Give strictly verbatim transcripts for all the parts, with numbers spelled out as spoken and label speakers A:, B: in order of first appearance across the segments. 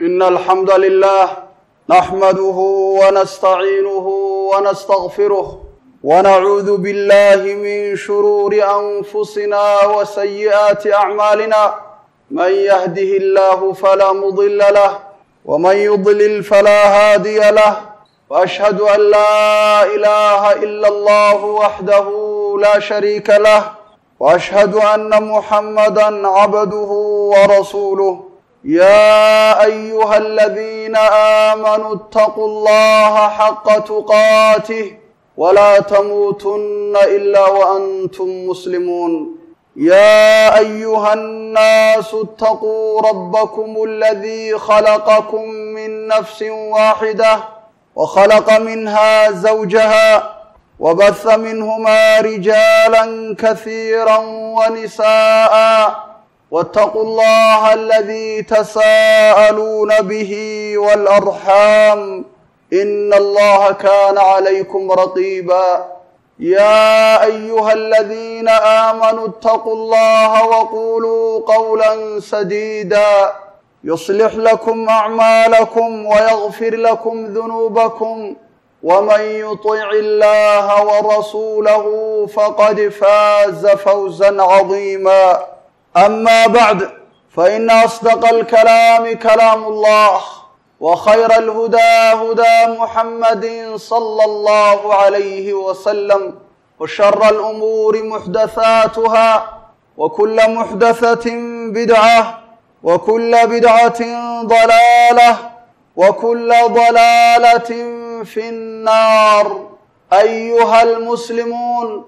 A: إن الحمد لله نحمده ونستعينه ونستغفره ونعوذ بالله من شرور أنفسنا وسيئات أعمالنا من يهده الله فلا مضل له ومن يضلل فلا هادي له وأشهد أن لا إله إلا الله وحده لا شريك له وأشهد أن محمدًا عبده ورسوله يا أيها الذين آمنوا اتقوا الله حق تقاته ولا تموتن إلا وأنتم مسلمون يا أيها الناس اتقوا ربكم الذي خلقكم من نفس واحدة وخلق منها زوجها وبث منهما رجالا كثيرا ونساء واتقوا الله الذي تساءلون به والأرحام إن الله كان عليكم رقيبا يا أيها الذين آمنوا اتقوا الله وقولوا قولا سديدا يصلح لكم أعمالكم ويغفر لكم ذنوبكم ومن يطع الله ورسوله فقد فاز فوزا عظيما أما بعد فإن أصدق الكلام كلام الله وخير الهدى هدى محمد صلى الله عليه وسلم وشر الأمور محدثاتها وكل محدثة بدعة وكل بدعة ضلالة وكل ضلالة في النار أيها المسلمون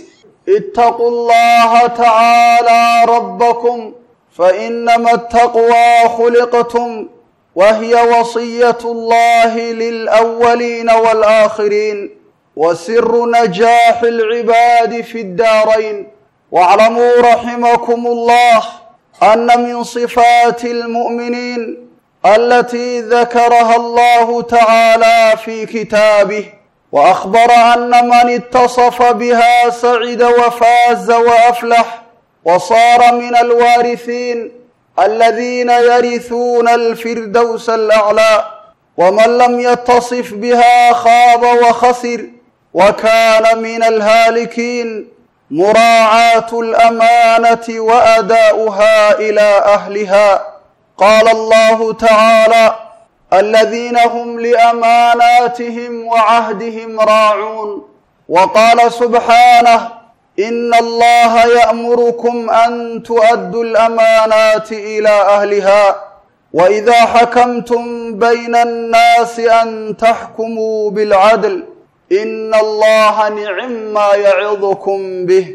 A: اتقوا الله تعالى ربكم فإنما التقوى خلقتم وهي وصية الله للأولين والآخرين وسر نجاح العباد في الدارين واعلموا رحمكم الله أن من صفات المؤمنين التي ذكرها الله تعالى في كتابه وأخبر أن من اتصف بها سعد وفاز وأفلح وصار من الوارثين الذين يرثون الفردوس الأعلى ومن لم يتصف بها خاب وخسر وكان من الهالكين مراعاة الأمانة وأداؤها إلى أهلها قال الله تعالى الذين هم لأماناتهم وعهدهم راعون وقال سبحانه إن الله يأمركم أن تؤدوا الأمانات إلى أهلها وإذا حكمتم بين الناس أن تحكموا بالعدل إن الله نعم ما يعظكم به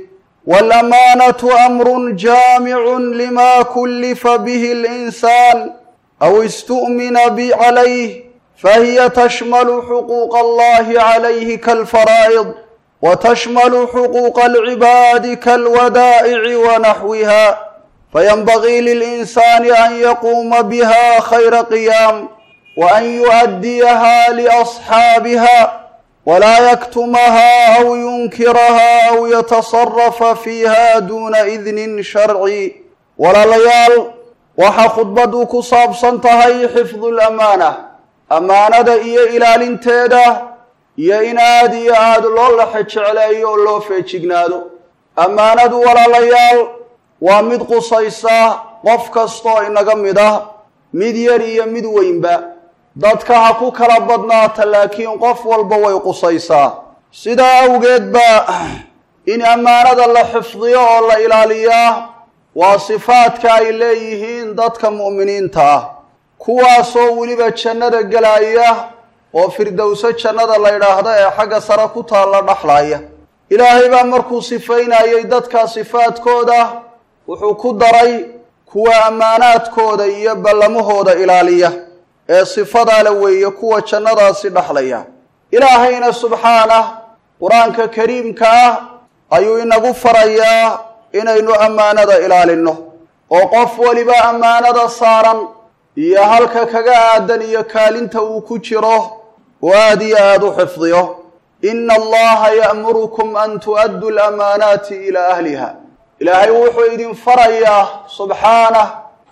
A: والأمانة أمر جامع لما كلف به الإنسان أو استؤمن عليه فهي تشمل حقوق الله عليه كالفرائض وتشمل حقوق العباد كالودائع ونحوها فينبغي للإنسان أن يقوم بها خير قيام وأن يؤديها لأصحابها ولا يكتمها أو ينكرها أو يتصرف فيها دون إذن شرعي ولا ليال waxa khudbadu ku saabsan tahay xifdul amaana amaanada iyo ilaalinteeda iyo in aad iyo aad loo la jecleeyo oo loo feejignaado amaanadu walaalayaal waa mid qusaysa qof kasto inaga mid ah mid yar iyo mid weynba dadka ha ku kala badnaata laakiin qof walba way qusaysaa sida awgeed ba in amaanada la xifdiyo oo la ilaaliyo waa sifaadka ay leeyihiin dadka mu'miniinta ah kuwaasoo weliba jannada galaya oo firdowso jannada la yidhaahdo ee xagga sare ku taalla dhaxlaya ilaahay baa markuu sifaynayay dadka sifaadkooda wuxuu ku daray kuwa amaanaadkooda iyo ballamahooda ilaaliya ee sifada la weeye kuwa jannadaasi dhaxlaya ilaahayna subxaanahu quraanka kariimka ah ayuu inagu farayaa inaynu amaanada ilaalino oo qof waliba amaanada saaran iyo halka kaga aadan iyo kaalinta uu ku jiro waad iyo aad u xifdiyo inna allaha ya'murukum an tu'addu al-amanati ila ahliha ilaahay wuxuu idin farayaa subxaanahu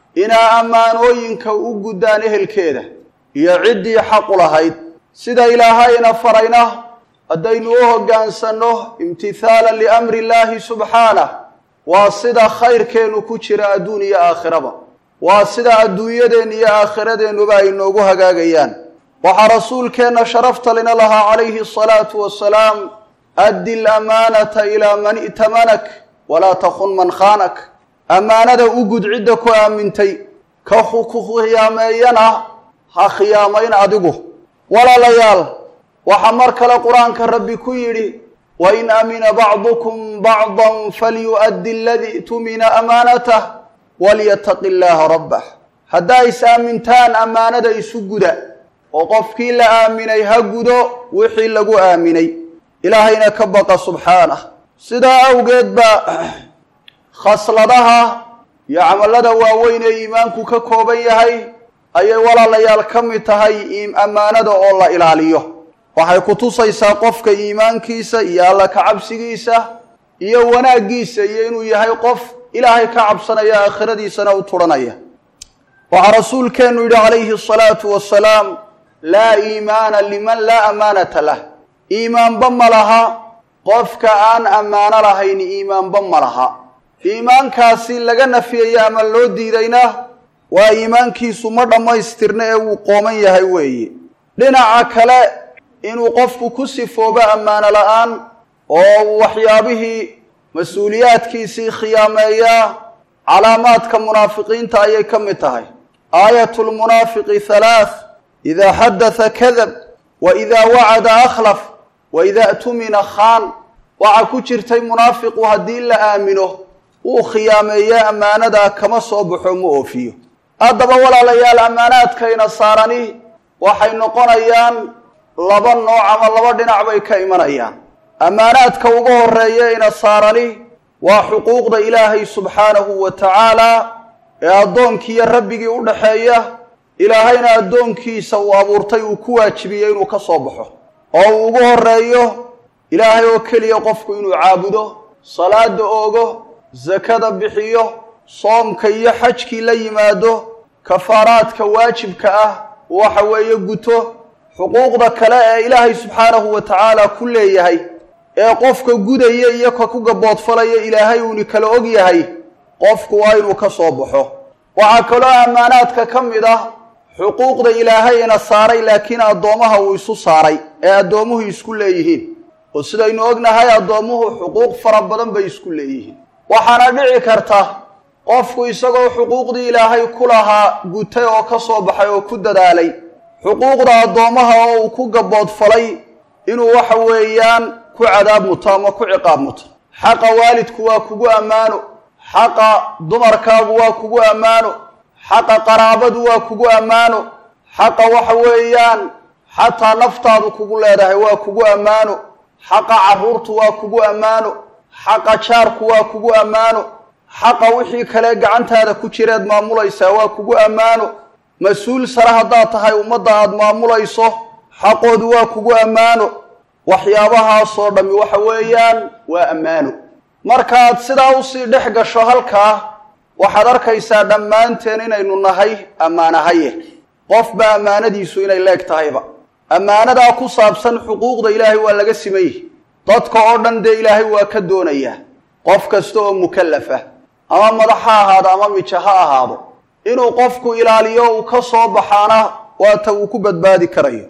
A: inaa ammaanooyinka u guddaan ehelkeeda iyo ciddii xaqu lahayd sida ilaahayna farayna haddaynu u hoggaansanno imtithaalan liamri illaahi subxaanah waa sida khayrkeennu ku jira adduun iyo aakhiraba waa sida adduunyadeenna iyo aakhiradeennuba ay noogu hagaagayaan waxaa rasuulkeenna sharafta lina lahaa calayhi asalaatu wassalaam addi lamaanata ilaa man i'tamanak walaa takun man khaanak ammaanada u gud cidda ku aamintay ka ku khiyaameeyana ha khiyaamayn adigu walaalayaal waxaa mar kale qur-aanka rabbi ku yidhi wain amina bacdukum bacdan falyu'addi aladii i'tumina amaanatah walyataqi illaaha rabbah haddaa is aamintaan ammaanada isu guda oo qofkii la aaminay ha gudo wixii lagu aaminay ilaahayna ka baqa subxaanah sidaa awgeed baa khasladaha iyo camallada waaweyn ee iimaanku ka kooban yahay ayay walaalayaal ka mid tahay ammaanada oo la ilaaliyo waxay ku tusaysaa qofka iimaankiisa iyo alla ka cabsigiisa iyo wanaaggiisa iyo inuu yahay qof ilaahay ka cabsanaya aakhiradiisana u turanaya waxaa rasuulkeennu yidhi calayhi asalaatu wassalaam laa iimaana liman laa amaanata lah iimaanba ma laha qofka aan ammaano lahayn iimaanba ma laha iimaankaasi laga nafiyayo ama loo diidayna waa iimaankiisu ma dhammaystirna ee wuu qooman yahay weeye dhinaca kale inuu qofku ku sifoobo ammaano la-aan oo waxyaabihii mas-uuliyaadkiisii khiyaameeyaa calaamaadka munaafiqiinta ayay ka mid tahay aayatu lmunaafiqi halaath idaa xadatha kadab wa idaa wacada akhlaf wa idaa tumina khaan waxaa ku jirtay munaafiqu haddii la aamino uu khiyaameeya ammaanadaa kama soo baxo ma oofiyo haddaba walaalayaal ammaanaadkayna saarani waxay noqonayaan laba nooc ama laba dhinac bay ka imanayaan ammaanaadka ugu horreeya ina saarani waa xuquuqda ilaahay subxaanahu wa tacaala ee addoonkiiyo rabbigii u dhaxeeya ilaahayna addoonkiisa uu abuurtay uu ku waajibiyey inuu ka soo baxo oo uu ugu horreeyo ilaahay oo keliya qofku inuu caabudo salaada oogo sakada bixiyo soomka iyo xajkii la yimaado kafaaraadka waajibka ah waxa weeye guto xuquuqda kale ee ilaahay subxaanahu wa tacaala ku leeyahay ee qofka gudaya iyo ka ku gaboodfalaya ilaahay uuni kala og yahay qofku waa inuu ka soo baxo waxaa kaloo ammaanaadka ka mid ah xuquuqda ilaahayna saaray laakiin addoomaha uu isu saaray ee addoomuhu isku leeyihiin oo sidaynu ognahay addoomuhu xuquuq fara badan bay isku leeyihiin waxaana dhici karta qofku isagoo xuquuqdii ilaahay ku lahaa gutay oo ka soo baxay oo ku dadaalay xuquuqda addoomaha oo uu ku gaboodfalay inuu waxa weeyaan ku cadaab muto ama ku ciqaab muto xaqa waalidku waa kugu ammaano xaqa dumarkaagu waa kugu ammaano xaqa qaraabadu waa kugu ammaano xaqa waxa weeyaan xataa naftaadu kugu leedahay waa kugu ammaano xaqa carruurtu waa kugu ammaano xaqa jaarku waa kugu ammaano xaqa wixii kale gacantaada ku jireed maamulaysaa waa kugu ammaano mas-uul sare haddaad tahay ummadda aada maamulayso xaqoodu waa kugu ammaano waxyaabahaasoo dhammi waxa weeyaan waa ammaano markaad sidaa usii dhex gasho halkaa waxaad arkaysaa dhammaanteen inaynu nahay ammaanahaye qofba ammaanadiisu inay leeg tahayba ammaanadaa ku saabsan xuquuqda ilaahay waa laga simayey dadka oo dhan dee ilaahay waa ka doonayaa qof kasta oo mukallaf ah ama madax ha ahaado ama mija ha ahaado inuu qofku ilaaliyo uu ka soo baxaana waata uu ku badbaadi karayo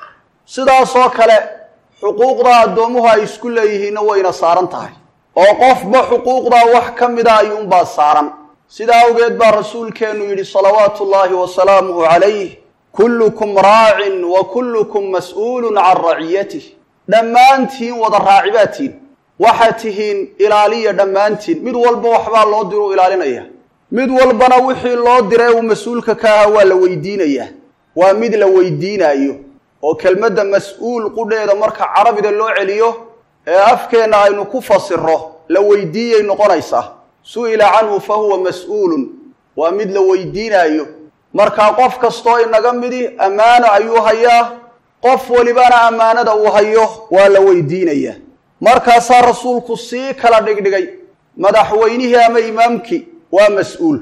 A: sidaasoo kale xuquuqda addoomuhu ay isku leeyihiinna wayna saaran tahay oo qofba xuquuqdaa wax ka mida ayuunbaa saaran sidaa awgeed baa rasuulkeennu yidhi salawaatu ullaahi wasalaamuhu calayh kullukum raacin wa kullukum mas'uulun can raciyatih dhammaantiin wada raacibaadtiin waxaad tihiin ilaaliya dhammaantiin mid walba waxbaa loo diro ilaalinaya mid walbana wixii loo diray uu mas-uulka ka ahaa waa la weydiinayaa waa mid la weydiinaayo oo kelmadda mas-uul qudheeda marka carabida loo celiyo ee afkeenna aynu ku fasiro la weydiiyay noqonaysaa su-ila canhu fa huwa mas-uulun waa mid la weydiinaayo markaa qof kastoo inaga midi ammaano ayuu hayaa qof walibana ammaanada uu hayo waa la weydiinayaa markaasaa rasuulku sii kala dhigdhigay madaxweynihii ama imaamkii waa mas-uul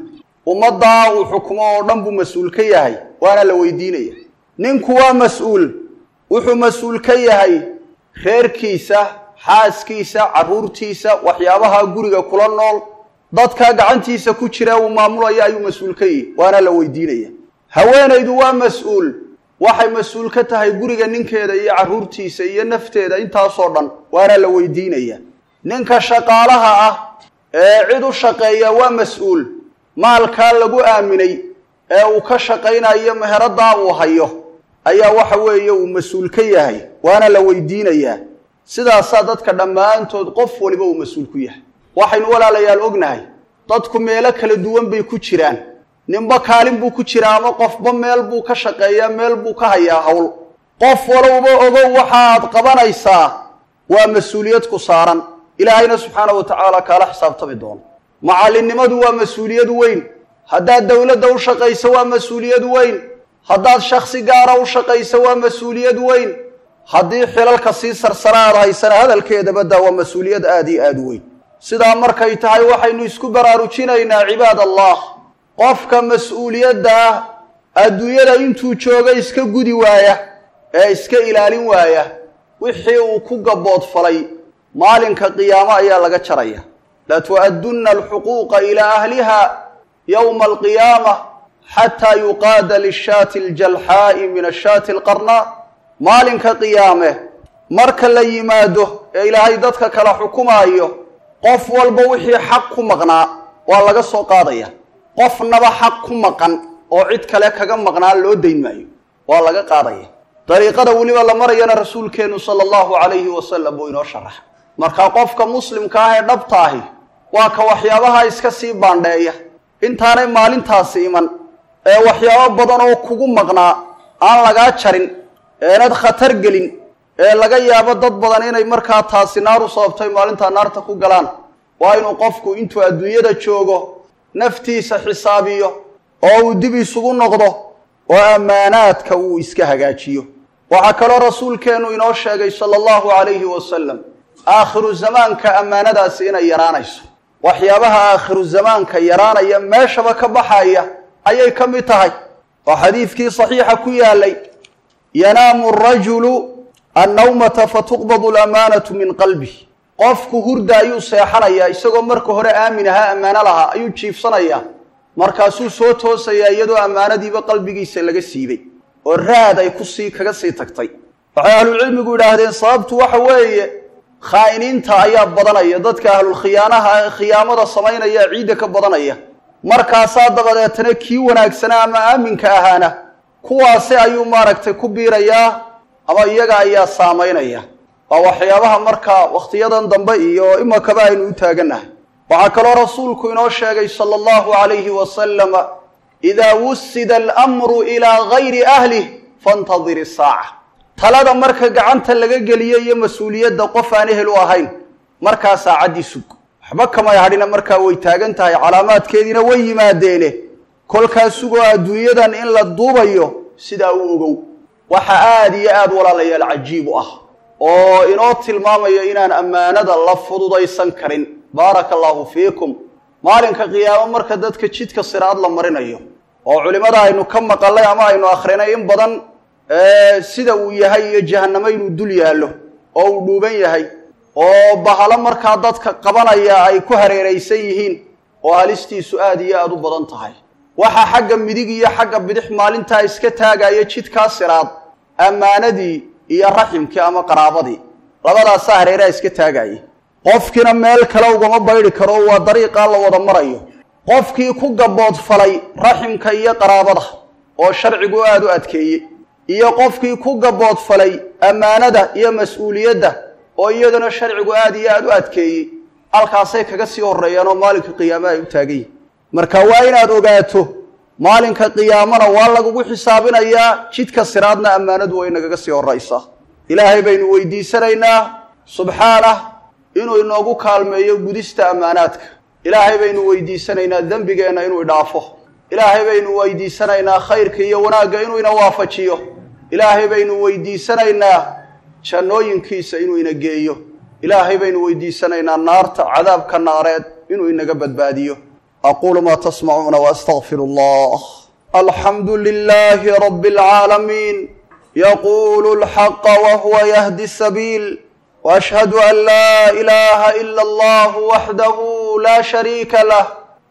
A: ummaddaa uu xukumo oo dhan buu mas-uul ka yahay waana la weydiinaya ninku waa mas-uul wuxuu mas-uul ka yahay reerkiisa xaaskiisa carruurtiisa waxyaabaha guriga kula nool dadka gacantiisa ku jira uu maamulaya ayuu mas-uul ka yahay waana la weydiinaya haweenaydu waa mas-uul waxay mas-uul ka tahay guriga ninkeeda iyo carruurtiisa iyo nafteeda intaasoo dhan waana la weydiinaya ninka shaqaalaha ah ee cid u shaqeeya waa mas-uul maalkaa lagu aaminay ee uu ka shaqaynayo meheraddaa uu hayo ayaa waxa weeye uu mas-uul ka yahay waana la weydiinayaa sidaasaa dadka dhammaantood qof waliba uu mas-uul ku yahay waxaynu walaalayaal ognahay dadku meelo kala duwan bay ku jiraan ninba kaalin buu ku jiraa ama qofba meel buu ka shaqeeyaa meel buu ka hayaa hawl qof walowba ogow waxaad qabanaysaa waa mas-uuliyad ku saaran ilaahayna subxaana wa tacaala kaala xisaabtami doono macallinnimadu waa mas-uuliyad weyn haddaad dowladda u shaqayso waa mas-uuliyad weyn haddaad shaksi gaara u shaqayso waa mas-uuliyad weyn haddii xilalka sii sarsara aad haysana hadalkeedabadda waa mas-uuliyad aada iyo aada u weyn sidaa markay tahay waxaynu isku baraarujinaynaa cibaad allah qofka mas-uuliyadda ah adduunyada intuu jooga iska gudi waaya ee iska ilaalin waaya wixii uu ku gaboodfalay maalinka qiyaamo ayaa laga jaraya latu'addunna alxuquuqa ilaa ahliha yowma alqiyaama xataa yuqaada lishaati aljalxaa'i min ashaati alqarnaa maalinka qiyaame marka la yimaado ee ilaahay dadka kala xukumaayo qof walba wixii xaq ku maqnaa waa laga soo qaadaya qofnaba xaq ku maqan oo cid kale kaga maqnaa loo dayn maayo waa laga qaadaya dariiqada weliba la marayana rasuulkeennu sala allahu calayhi wasalam buu inoo sharaxa marka qofka muslimka ah ee dhabta ahi waa ka waxyaabaha iska sii baandheeya intaanay maalintaasi iman ee waxyaabo badan oo kugu maqnaa aan lagaa jarin eenad khatar gelin ee laga yaabo dad badan inay markaa taasi naar u sababtay maalintaa naarta ku galaan waa inuu qofku intuu adduunyada joogo naftiisa xisaabiyo oo uu dib isugu noqdo oo ammaanaadka uu iska hagaajiyo waxaa kaloo rasuulkeennu inoo sheegay sala allahu calayhi wasalam aakhiru zamaanka ammaanadaasi inay yaraanayso waxyaabaha aakhiru zamaanka yaraanaya meeshaba ka baxaya ayay ka mid tahay oo xadiidkii saxiixa ku yaalay yanaamu arajulu annawmata fatuqbadu alamaanatu min qalbih qofku hurda ayuu seexanayaa isagoo marka hore aamin ahaa ammaano lahaa ayuu jiifsanayaa markaasuu soo toosayaa iyadoo ammaanadiiba qalbigiisa laga siibay oo raad ay kusii kaga sii tagtay waxay ahlulcilmigu yidhaahdeen sababtu waxa weeye khaa'iniinta ayaa badanaya dadka ahlulkhiyaanaha ee khiyaamada samaynaya ciidda ka badanaya markaasaa dabadeetana kii wanaagsanaa ama aaminka ahaana kuwaasi ayuu maaragtay ku biirayaa ama iyaga ayaa saamaynaya waa waxyaabaha markaa wakhtiyadan dambe iyo imakaba aynu u taagannahay waxaa kaloo rasuulku inoo sheegay sala allahu calayhi wasalama idaa wusida alamru ilaa gayri ahlih faintadir isaaca talada marka gacanta laga geliyo iyo mas-uuliyadda qof aan ehel u ahayn markaa saacaddii sug waxba kamay hadhina markaa way taagan tahay calaamaadkeediina way yimaadeene kolkaa sugoo adduunyadan in la duubayo sidaa u ogow waxa aada iyo aada walaalayaal cajiib u ah oo inoo tilmaamayo inaan ammaanada la fududaysan karin baaraka allaahu fiikum maalinka qiyaamo marka dadka jidka siraad la marinayo oo culimmada aynu ka maqalay ama aynu akhrinay in badan sida uu yahay iyo jahannamo inuu dul yaallo oo uu dhuuban yahay oo bahalo markaa dadka qabanaya ay ku hareeraysan yihiin oo halistiisu aada iyo aada u badan tahay waxaa xagga midig iyo xagga bidix maalintaa iska taagaya jidkaa siraad ammaanadii iyo raximkii ama qaraabadii labadaasaa hareeraha iska taagaya qofkiina meel kale ugama baydhi karo waa dariiqaa la wada marayo qofkii ku gaboodfalay raximka iyo qaraabada oo sharcigu aada u adkeeyey iyo qofkii ku gaboodfalay ammaanada iyo mas-uuliyadda oo iyaduna sharcigu aada iyo aada u adkeeyey halkaasay kaga sii horreeyaan oo maalinka qiyaamo ay u taagan yihin marka waa inaad ogaato maalinka qiyaamana waa lagugu xisaabinayaa jidka siraadna ammaanadu way nagaga sii horraysaa ilaahay baynu weydiisanaynaa subxaanah inuu inoogu kaalmeeyo gudista ammaanaadka ilaahay baynu weydiisanaynaa dembigeenna inuu idhaafo ilaahay baynu weydiisanaynaa khayrka iyo wanaagga inuu ina waafajiyo ilaahay baynu weydiisanaynaa jannooyinkiisa inuu ina geeyo ilaahay baynu weydiisanaynaa naarta cadaabka naareed inuu inaga badbaadiyo أقول ما تسمعون وأستغفر الله. الحمد لله رب العالمين يقول الحق وهو يهدي السبيل، وأشهد أن لا إله إلا الله وحده لا شريك له،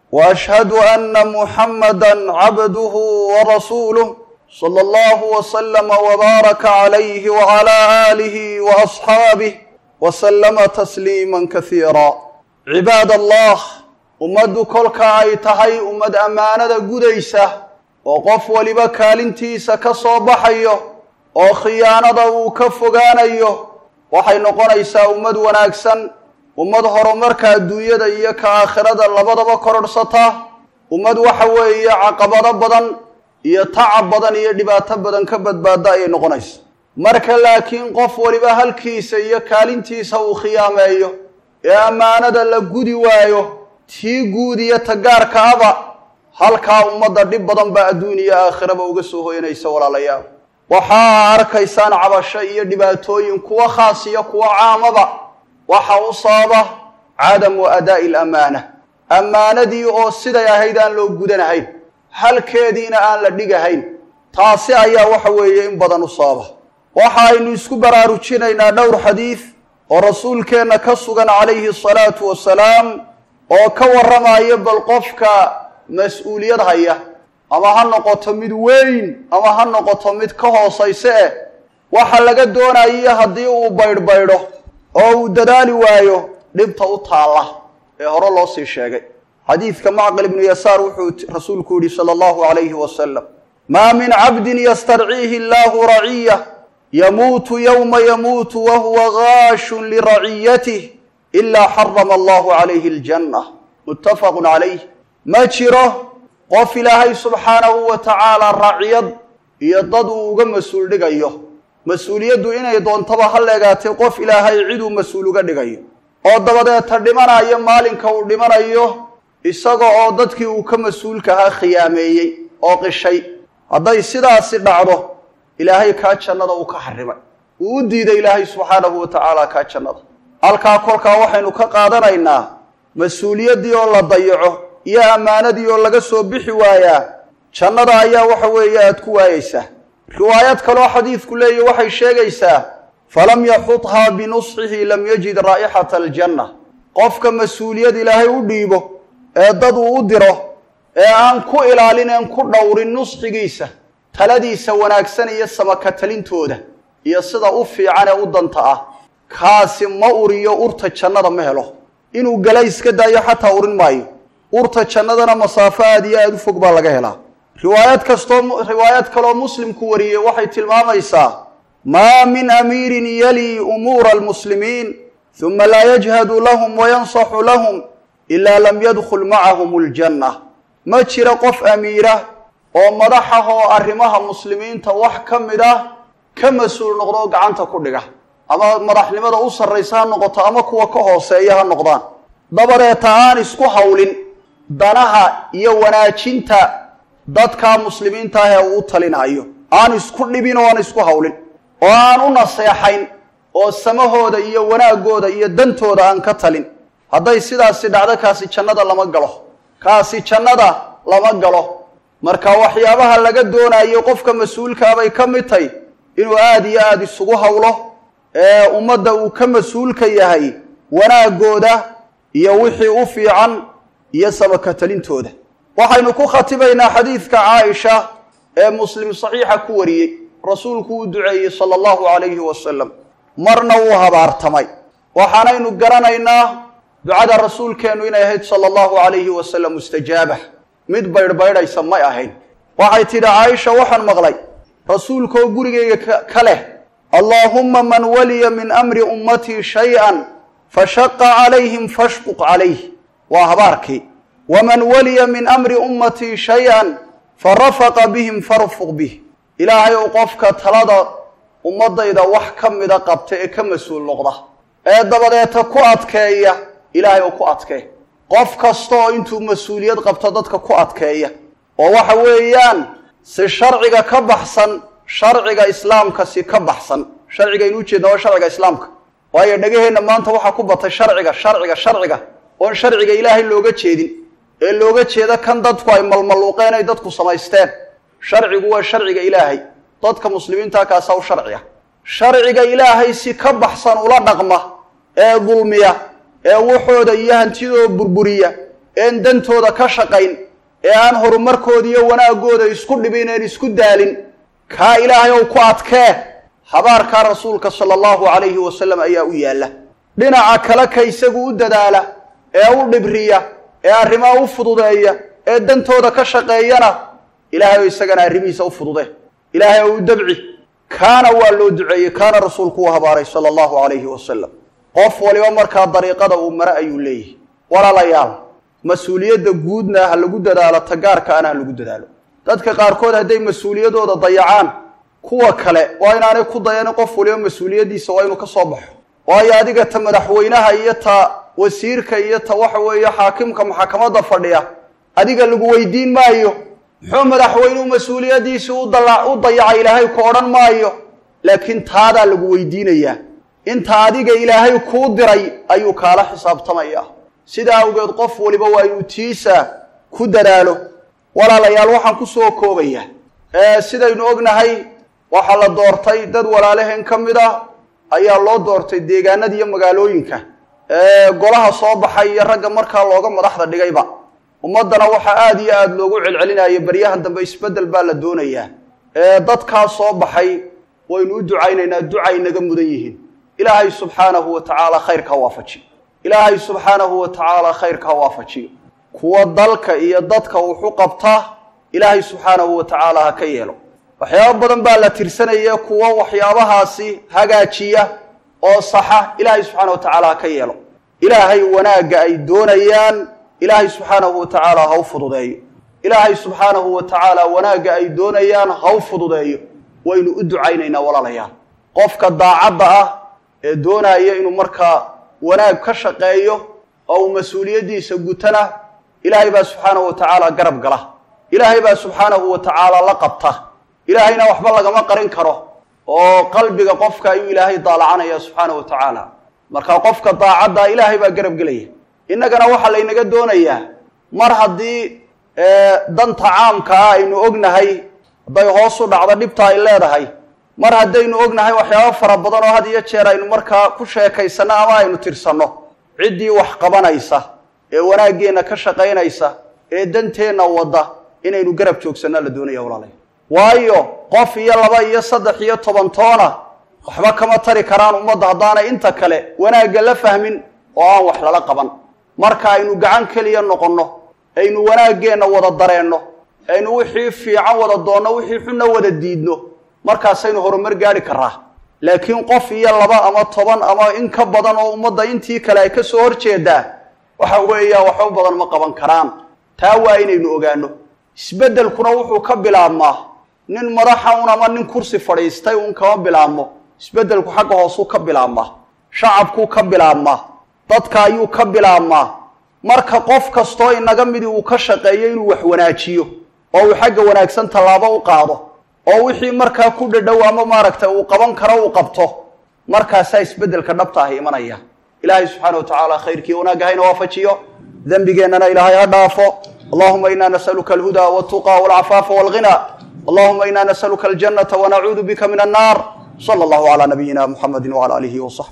A: وأشهد أن محمدا عبده ورسوله صلى الله وسلم وبارك عليه وعلى آله وأصحابه وسلم تسليما كثيرا. عباد الله، ummadu kolka ay tahay ummad ammaanada gudaysa oo qof waliba kaalintiisa ka soo baxayo oo khiyaanada uu ka fogaanayo, waxay noqonaysaa ummad wanaagsan, ummad horumarka adduunyada iyo ka aakhirada labadaba kororhsata, ummad waxa weeye caqabado badan iyo tacab badan iyo dhibaato badan ka badbaada ayay noqonaysa. marka laakiin qof waliba halkiisa iyo kaalintiisa uu khiyaameeyo ee ammaanada la gudi waayo, tii guud iyo tagaarkaaba, halkaa ummadda dhib badan baa adduun iyo aakhiraba uga soo hoyanaysa. walaalayaal, waxaa arkaysaan cabasho iyo dhibaatooyin kuwa khaas iyo kuwa caamaba, waxa u sababa cadamu adaa'i alamaana, ammaanadii oo siday ahayd aan loo gudanahayn, halkeediina aan la dhigahayn. taasi ayaa waxa weeye in badan u sababa. waxa aynu isku baraarujinaynaa dhowr xadiid oo rasuulkeenna ka sugan calayhi asalaatu wassalaam oo ka warramayo bal qofka mas-uuliyad haya, ama ha noqoto mid weyn ama ha noqoto mid ka hoosayse eh, waxa laga doonayo haddii uu baydhbaydho oo uu dadaali waayo dhibta u taalla ee hore loo sii sheegay. xadiidka macqil ibnu yasaar wuxuu rasuulku yidhi sala allahu calayhi wasalam: maa min cabdin yastarciihi illaahu raciya yamuutu yowma yamuutu wahuwa gaashun liraciyatih ilaa xarama allahu calayhi aljanna. muttafaqun calayh. ma jiro qof ilaahay subxaanahu wa tacaala raciyad iyo dad uu uga mas-uul dhigayo, mas-uuliyaddu inay doontaba ha leegaatay qof ilaahay ciduu mas-uul uga dhigayo, oo dabadeeta dhimanayo maalinka uu dhimanayo isaga oo dadkii uu ka mas-uulkahaa khiyaameeyey oo qishay. hadday sidaasi dhacdo, ilaahay kaa jannada uu ka xarimay, uu u diiday ilaahay subxaanahu wa tacaala kaa jannada. halkaa kolkaa waxaynu ka qaadanaynaa mas-uuliyaddii oo la dayaco iyo ammaanadii oo laga soo bixi waayaa, jannada ayaa waxa weeye aad ku waayaysaa. riwaayad kaloo xadiidku leeyahy waxay sheegaysaa: falam yaxudhaa binusxihi lam yajid raa'ixata aljanna. qofka mas-uuliyad ilaahay u dhiibo ee dad uu u diro ee aan ku ilaalin een ku dhowrin nusxigiisa, taladiisa wanaagsan iyo samaka talintooda iyo sida u fiican ee u danta ah, kaasi ma uriyo urta jannada ma helo. inuu gala iska daayo xataa urin maayo. urta jannadana masaafo aad iyo aada u fog baa laga helaa. riwaayad kastoo riwaayad kaloo muslimku wariyey waxay tilmaamaysaa: maa min amiirin yalii umuura almuslimiin huma laa yajhadu lahum wayansaxu lahum ilaa lam yadkhul macahum aljanna. ma jiro qof amiira oo madax ah oo arrimaha muslimiinta wax ka mid ah ka mas-uul noqdo oo gacanta ku dhiga, ama madaxnimada u sarraysa ha noqoto ama kuwa ka hooseeya ha noqdaan, dabadeeta aan isku hawlin danaha iyo wanaajinta dadka muslimiinta ah ee uu talinayo, aan isku dhibin oo aan isku hawlin, oo aan u naseexayn oo samahooda iyo wanaagooda iyo dantooda aan ka talin. hadday sidaasi dhacdo, kaasi jannada lama galo, kaasi jannada lama galo. marka waxyaabaha laga doonayo qofka mas-uulkaa bay ka mid tahay inuu aada iyo aada isugu hawlo ee ummadda uu ka mas-uulka yahay wanaagooda iyo wixii u fiican iyo samaka talintooda. waxaynu ku khatibaynaa xadiidka caaisha ee muslim saxiixa ku wariyey. rasuulku uu duceeyey sala allahu calayhi wasalam, marna wuu habaartamay. waxaanaynu garanaynaa ducada rasuulkeennu inay ahayd sala allahu calayhi wasalam mustajaaba, mid baydhbaydhaysa may ahayn. waxay tidhi caaisha, waxaan maqlay rasuulkaoo gurigayga ka leh: allaahumma man waliya min amri ummatii shay-an fashaqa calayhim fashquq calayh. waa habaarkii. waman waliya min amri ummatii shay-an farafaqa bihim farfuq bih. ilaahay ou qofka talada ummadayda wax ka mida qabta ee ka mas-uul noqda ee dabadeeta ku adkeeya, ilaahay ou ku adkee. qof kasta oo intuu mas-uuliyad qabto dadka ku adkeeya oo waxa weeyaan si sharciga ka baxsan, sharciga islaamka si ka baxsan. sharciga aynu ujeedna waa sharciga islaamka, waayo dhagaheenna maanta waxaa ku batay sharciga sharciga sharciga oon sharciga ilaahay looga jeedin. ee looga jeeda kan dadku ay malmaluuqeen ay dadku samaysteen sharcigu waa sharciga ilaahay dadka muslimiinta kaasa u sharciya sharciga ilaahay si ka baxsan ula dhaqma ee dulmiya ee wuxooda iyo hantidooda burburiya ee dantooda ka shaqayn ee aan horumarkooda iyo wanaagooda isku dhibineen isku daalin ka ilaahay oo ku adkee habaarka rasuulka sallallahu alayhi wasallam ayaa u yaala dhinaca kale ka isagu u dadaala ee u dhibriya ee arrimaha u fududeeya ee dantooda ka shaqeeyana ilaahay isagana arrimihiisa u fudude ilaahay uu dabci kaana waa loo duceeyay kaana rasuulku uu habaaray sallallahu alayhi wasallam qof waliba markaa dariiqada uu mara ayuu leeyahay walaalayaal mas'uuliyadda guudna ha lagu dadaalo tagaarka ana lagu dadaalo dadka qaarkood haday mas'uuliyadooda dayacaan kuwa kale waa inaanay ku dayan qof waliba mas'uuliyadiisa waa inuu ka soo baxo waayo adiga ta madaxweynaha iyo ta wasiirka iyo ta waxa weeye xaakimka maxkamadda fadhiya adiga lagu weydiin maayo muxuu madaxweynuhu mas'uuliyadiisa u u dayacay ilaahay ku oran maayo laakiin taada lagu weydiinaya inta adiga ilaahay ku diray ayuu kaala xisaabtamaya sida awgeed qof waliba waa inuu tiisa ku dadaalo walaalayaal waxaan ku soo koobaya ee sidaynu ognahay waxa la doortay dad walaalaheen kamida ayaa loo doortay deegaanada iyo magaalooyinka ee golaha soo baxay iyo ragga markaa looga madaxda dhigayba ummadana waxa aad iyo aad loogu celcelinayay baryahan dambe isbedel baa la doonayaa ee dadka soo baxay waynu u ducaynaynaa ducay naga mudan yihiin ilaahay subhanahu wa ta'ala khayrka waafaji ilaahay subhanahu wa ta'ala khayrka waafaji kuwa dalka iyo dadka wuxuu qabtaa ilaahay subhanahu wa ta'ala ha ka yeelo waxyaabo badan baa la tirsanaya kuwa waxyaabahaasi hagaajiya oo saxa ilaahay subhanahu wa ta'ala ha ka yeelo ilaahay wanaaga ay doonayaan ilaahay subhanahu wa ta'ala ha u fududeeyo ilaahay subhanahu wa ta'ala wanaaga ay doonayaan ha u fududeeyo waynu u ducaynaynaa walaalayaal qofka daacadda ah ee doonaya inuu markaa wanaag ka shaqeeyo oo mas'uuliyadiisa gutana ilaahay baa subhanahu wa ta'ala garab gala ilaahay baa subhanahu wa ta'ala la qabta ilaahayna waxba laga ma qarin karo oo qalbiga qofka ayuu ilaahay daalacanaya subhanahu wa ta'ala marka qofka daacadda ilaahay baa garab galaya innagana waxa la inaga doonayaa mar hadii danta caamka ah aynu ognahay bay hoos u dhacdo dhibta ay leedahay mar hadaynu ognahay waxyaabo fara badan oo had iyo jeer aynu markaa ku sheekaysana ama aynu tirsano cidii wax qabanaysa ee wanaageena ka shaqeynaysa ee danteena wada inaynu garab joogsana la doonayo walaalay waayo qof iyo laba iyo saddex iyo toban toona waxba kama tari karaan ummadda hadana inta kale wanaaga la fahmin oo aan wax lala qaban marka aynu gacan kaliya noqono aynu wanaageena wada dareeno aynu wixii fiican wada doono wixii xunna wada diidno markaas aynu horumar gaari karaa laakiin qof iyo laba ama toban ama in ka badan oo ummadda intii kale ay ka soo horjeedaa waxa weeyaa wax u badan ma qaban karaan taa waa inaynu ogaano isbedelkuna wuxuu ka bilaabmaa nin madaxa una ama nin kursi fadhiistay un kama bilaabmo isbedelku xagga hoos uu ka bilaabmaa shacabku ka bilaabmaa dadka ayuu ka bilaabmaa marka qof kasto inaga mid uu ka shaqeeyo inuu wax wanaajiyo oo uu xagga wanaagsan talaabo u qaado oo wixii markaa ku dhadhow ama maaragtay uu qaban karo uu qabto markaas ay isbedelka dhabta ah imanaya ilaahay subhanahu wa ta'ala khayrkii wanaagayna waafajiyo dambigeenana ilaahay ha dhaafo allahumma inna nas'aluka al-huda wat-tuqa wal-afafa wal-ghina allahumma inna nas'aluka al-jannata wa na'udhu bika min an-nar sallallahu ala nabiyyina muhammadin wa ala alihi wa sahbihi